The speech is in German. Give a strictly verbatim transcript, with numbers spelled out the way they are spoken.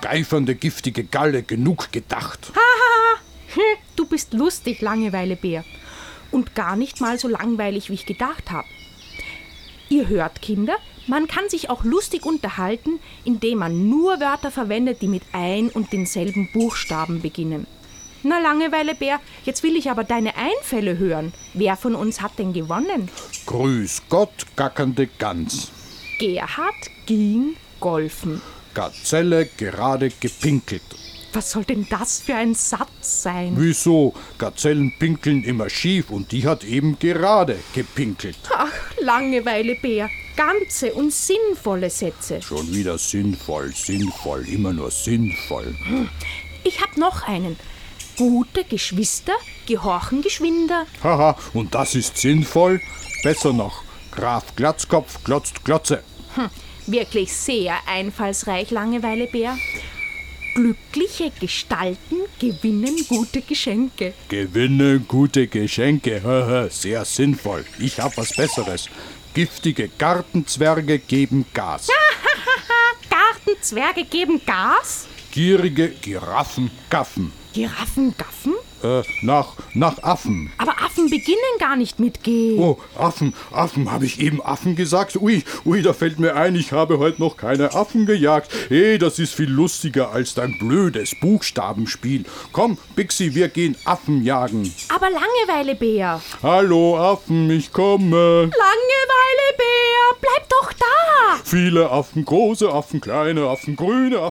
geifernde, giftige Galle, genug gedacht. Haha, hm, du bist lustig, Langeweile-Bär. Und gar nicht mal so langweilig, wie ich gedacht habe. Ihr hört, Kinder, man kann sich auch lustig unterhalten, indem man nur Wörter verwendet, die mit ein und denselben Buchstaben beginnen. Na, Langeweile-Bär, jetzt will ich aber deine Einfälle hören. Wer von uns hat denn gewonnen? Grüß Gott, gackernde Gans. Gerhard ging golfen. Gazelle gerade gepinkelt. Was soll denn das für ein Satz sein? Wieso? Gazellen pinkeln immer schief und die hat eben gerade gepinkelt. Ach, Langeweile-Bär, ganze und sinnvolle Sätze. Schon wieder sinnvoll, sinnvoll, immer nur sinnvoll. Ich hab noch einen. Gute Geschwister gehorchen geschwinder. Haha, und das ist sinnvoll? Besser noch, Graf Glatzkopf glotzt Glotze. Hm, wirklich sehr einfallsreich, Langeweile-Bär. Glückliche Gestalten gewinnen gute Geschenke. Gewinne gute Geschenke, haha, sehr sinnvoll. Ich hab was Besseres. Giftige Gartenzwerge geben Gas. Gartenzwerge geben Gas? Gierige Giraffen gaffen. Giraffen gaffen? Äh, nach, nach Affen. Aber Affen beginnen gar nicht mit G. Oh, Affen, Affen, habe ich eben Affen gesagt? Ui, ui, da fällt mir ein, ich habe heute noch keine Affen gejagt. Hey, das ist viel lustiger als dein blödes Buchstabenspiel. Komm, Bixi, wir gehen Affen jagen. Aber Langeweile-Bär. Hallo Affen, ich komme. Langeweile-Bär, bleib doch da. Viele Affen, große Affen, kleine Affen, grüne Affen.